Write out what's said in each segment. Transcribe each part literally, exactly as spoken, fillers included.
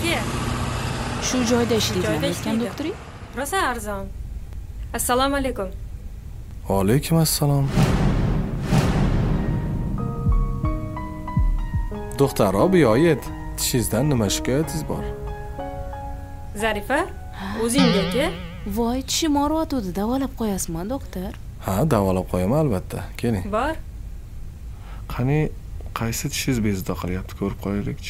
aka. Shu joyda ishlaydigan ekan doktoring? Rosa arzon. Assalomu alaykum. Va alaykum assalom. Doktor, obi oyet. Tishingizdan nima shikoyatingiz bor? Zarifa, o'zing aka. Voy, tishim og'riyotdi, davolab qo'yasizmi, doktor? Ha, davolab qo'yaman albatta. Keling. Bor. Qani, qaysi tishingiz bezovta qilyapti, ko'rib qo'yaylik-chi.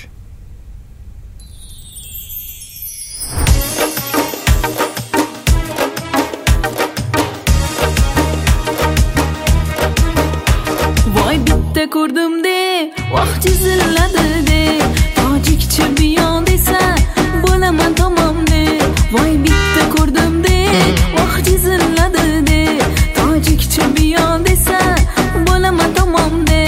Voy, bitta ko'rdim-de, vaqt chiziladi-de, tojikcha biyon desa, bo'laman tamom-de. Voy, bitta ko'rdim-de, vaqt chiziladi-de, tojikcha biyon desa, bo'laman tamom-de.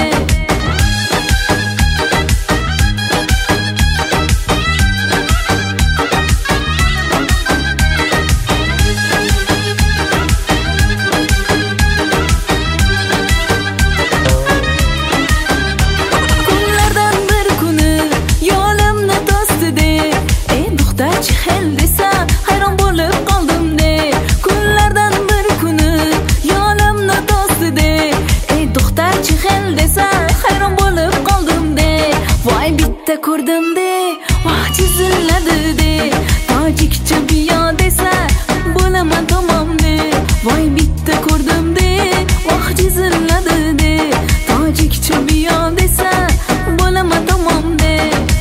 Ko'rdim-de, vaqt chiziladi-de, tojikcha biyon desa, bo'laman tamom-de. Voy, bitta ko'rdim-de, vaqt chiziladi-de, tojikcha biyon desa, bo'laman tamom-de.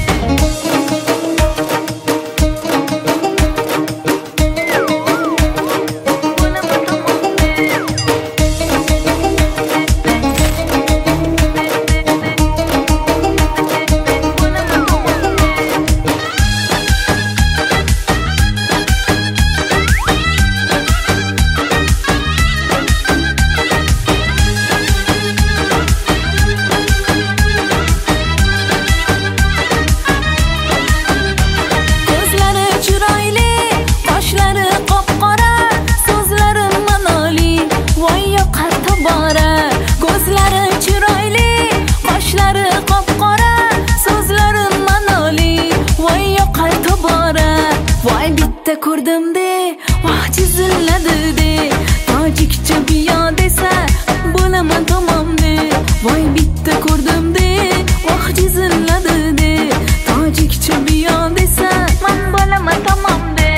Ko'rdim-de, vaqt chiziladi-de, tojikcha biyon desa, bo'laman tamom-de. Voy, bitta ko'rdim-de, vaqt chiziladi-de, tojikcha biyon desa, men bo'laman tamom-de.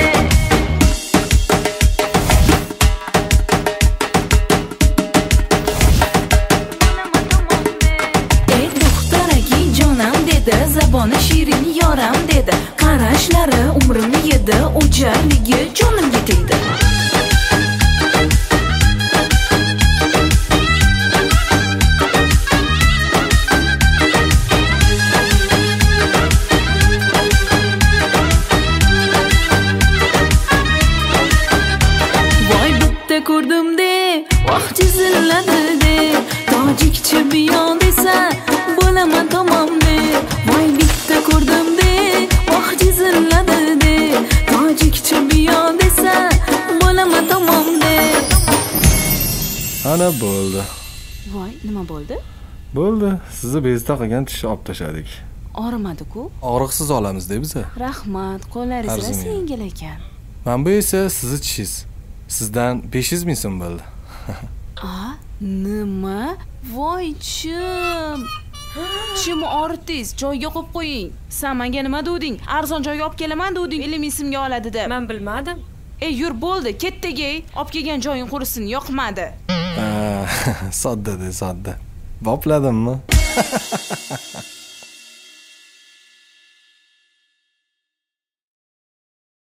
Ey doktor aka, jonam dedi, zaboni shirin yoram dedi, qarashlari umrimni yedi, o'jarligi jonimga tegdi. Voy, bitta ko'rdim-de, vaqt chiziladi-de, tojikcha biyon desa, bo'laman tamom-de. Voy, bitta ko'rdim-de, vaqt chiziladi-de, tojikcha biyon desa, bo'laman tamom-de. Ana bo'ldi. Voy, nima bo'ldi? Bo'ldi. Sizni bezovta qilgan tishni olib tashladik. Og'rimadi-ku? Og'riqsiz olamiz-da biz. Rahmat, qo'llaringiz rosa yengil ekan. Mana bu esa sizni tishingiz. Sizdan besh yuz ming so'm bo'ldi. A, nima? Voy, chim. Chimni og'ritdingiz, joyiga qo'yib qo'ying. Sen menga nima deding? Arzon joyga olib kelaman deding, ellik ming so'mga oladi deb. Men bilmadim. Ey, yur bo'ldi, ketdagi. Olib kelgan joying qurisin, yoqmadi. Ha, sodda de, sodda. Bopladimmi?